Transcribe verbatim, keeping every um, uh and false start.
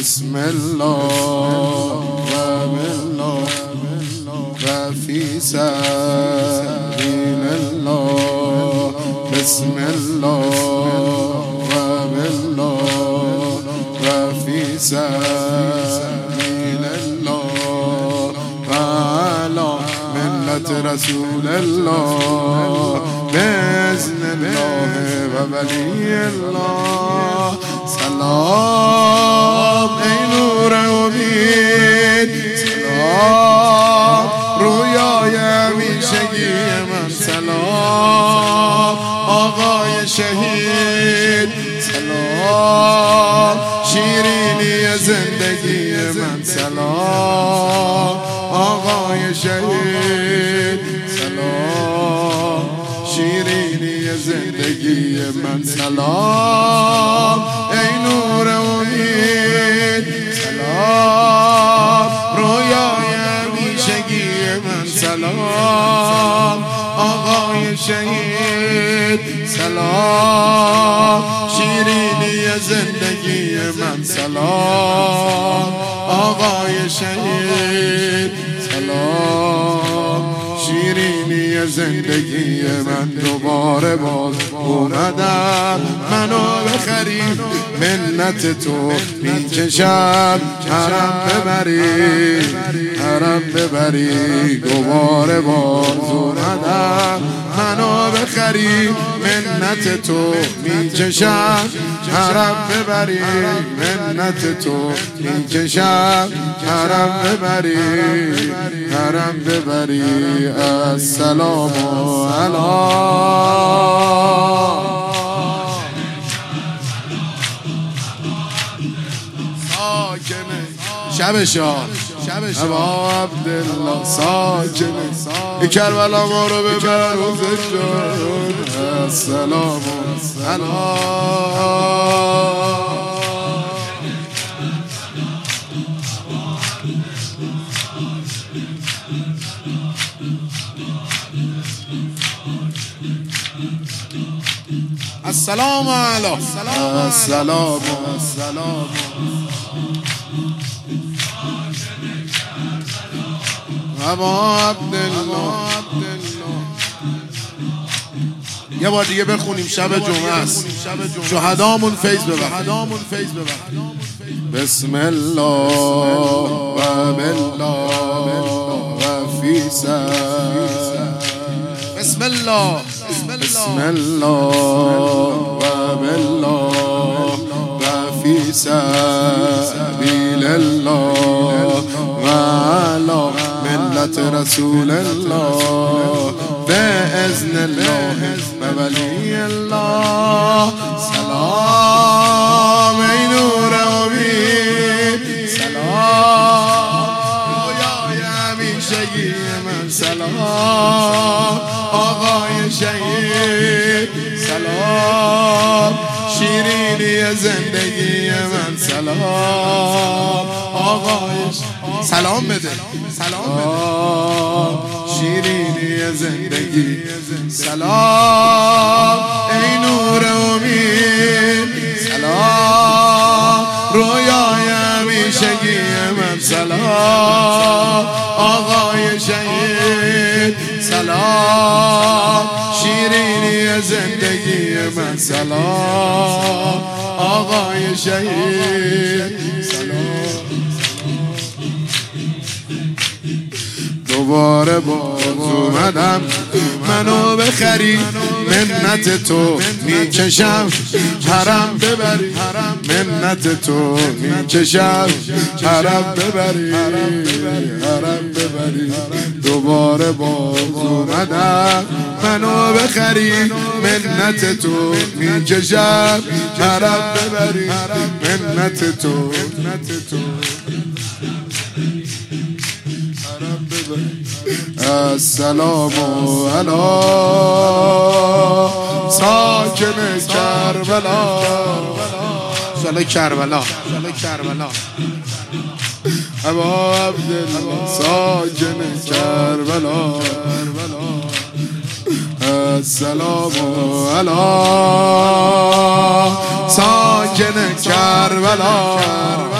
بسم الله و بالله و فی سبیل الله بسم الله و بالله و فی سبیل الله و علی ملت رسول الله بإذن الله و ولی الله. سلام ای نور امید، سلام رویای همیشگی من، سلام آقای شهید، سلام شیرینی زندگی من، سلام آقای شهید، سلام شیرینی زندگی من، سلام ای نور امید، سلام رویای همیشگی من، سلام آقای شهید، سلام شیرینی زندگی من، سلام آقای شهید، سلام شیرینی زندگی من. دوباره باز اومدم منو بخری، منت تو میکشم حرم ببری، حرم ببری. دوباره باز اومدم منو بخری، منت تو میکشم حرم ببری، منت تو میکشم حرم ببری، حرم ببری. السلام علیکم شب شاه ابا عبدالله ساکنه کربلا ما رو ببر و زجان. السلام علیکم السلام علیکم السلام السلام ابا عبدالله. یه بار دیگه بخونیم، شب جمعه است، شهدامون فیض ببر. بسم الله و بالله و فی سبیل، بسم الله بسم الله و بالله و فی سبیل الله و علی ملت رسول الله بإذن الله و ولی الله. سلام ای نور امید، سلام رویای همیشگی من، سلام آقای شهید، سلام شیرینی زندگی من، سلام آقای سلام بده، سلام شیرینی زندگی، سلام ای نور امید، سلام رویای همیشگی من، سلام آقای شهید، سلام شیرینی زندگی من، سلام آقای شهید، سلام. دوباره باز اومدم منو بخری، منت تو میکشم حرم ببری، منت تو میکشم حرم ببری، حرم ببری. دوباره باز اومدم منو بخری، منت تو میکشم حرم ببری، منت تو منت تو السلام علیکم ساکن کربلا، شاله کربلا کربلا ابا عبدالله ساکن کربلا. السلام علیکم ساکن کربلا